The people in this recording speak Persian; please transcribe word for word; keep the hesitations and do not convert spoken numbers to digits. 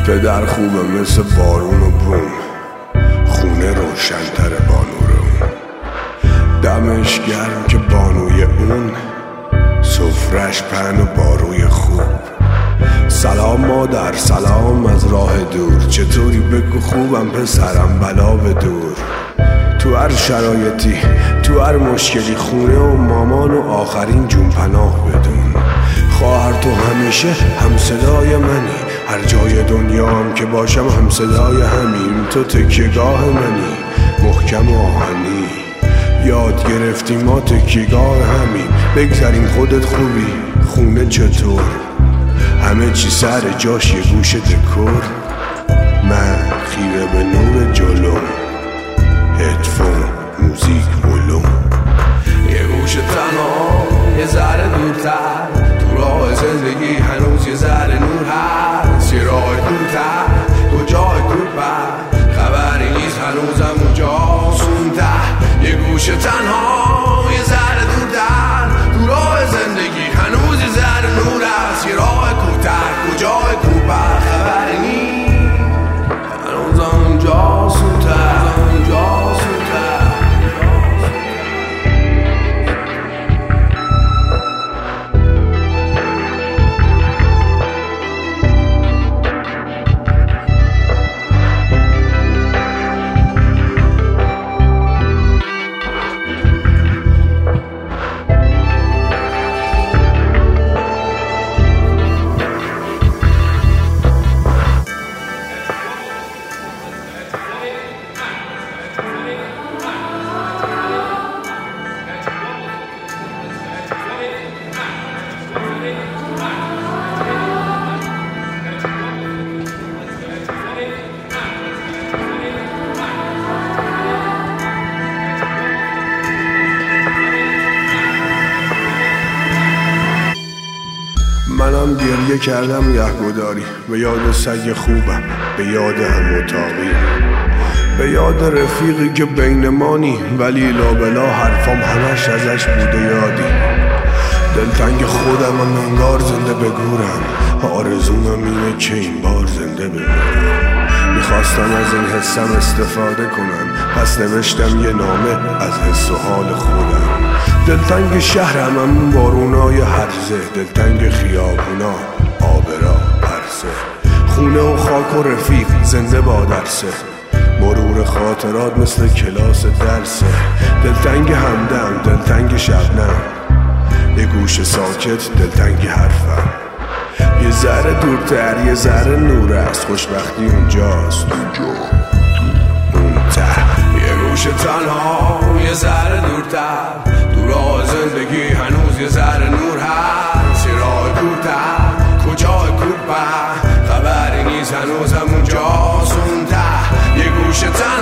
پدر خوبه مثل بارون و بوم، خونه روشن‌تر بانو رو، دمش گرم که بانوی اون، سفرش پهن و باروی خوب. سلام مادر، سلام از راه دور، چطوری بگو خوبم پسرم بلا به دور. تو هر شرایطی، تو هر مشکلی، خونه و مامان و آخرین جون پناه بدون. خواهر تو همیشه هم صدای منی، هر جای دنیا هم که باشم هم صدای همین. تو تکیه‌گاه منی، محکم و آهنی، یاد گرفتیم ما تکیه‌گاه همین. بگذاریم خودت خوبی، خونه چطور؟ همه چی سر جاش، یه گوش دکور. من خیره به نور جلو، هدفون موزیک ولوم. یه گوش تنها، یه ذره دورتر، تو راه زندگی هنوز یه ذره نور هست. یه راه دورتر، کجای دوربر، خبری نیست هنوزم اونجاست اون ته. یه گوش تنها، یه ذره دورتر، تو راه زندگی هنوز یه ذره نور هست. یه راه کوتاه، کجای دوربر، خبری نیست هنوزم اونجاست اون ته. منم گریه کردم یهگداری، به یاد سگ خوبم، به یاد هم اتاقی، به یاد رفیقی که بین مانی، ولی لابلا حرفام همش ازش بوده یادی. دلتنگ خودم هم انگار زنده بگورم، آرزومم اینه که این بار زنده بگورم. میخواستم از این حسم استفاده کنم، پس نوشتم یه نامه از حس و حال خودم. دلتنگ شهرم هم بارونای هرزه، دلتنگ خیابونا آبرا پرسه، خونه و خاک و رفیق زنده با درسه، مرور خاطرات مثل کلاس درسه. دلتنگ همدم، دلتنگ شبنم، یه گوش ساکت، دلتنگ حرفم. یه ذره دورتر، یه ذره نور است، خوشبختی اونجاست اون ته. یه گوش تنها، یه ذره دورتر، تو راه زندگی هنوز یه ذره نور هست. یه راه دورتر، کجای دوربر، خبری نیست هنوزم اونجاست اون ته. یه گوش تنها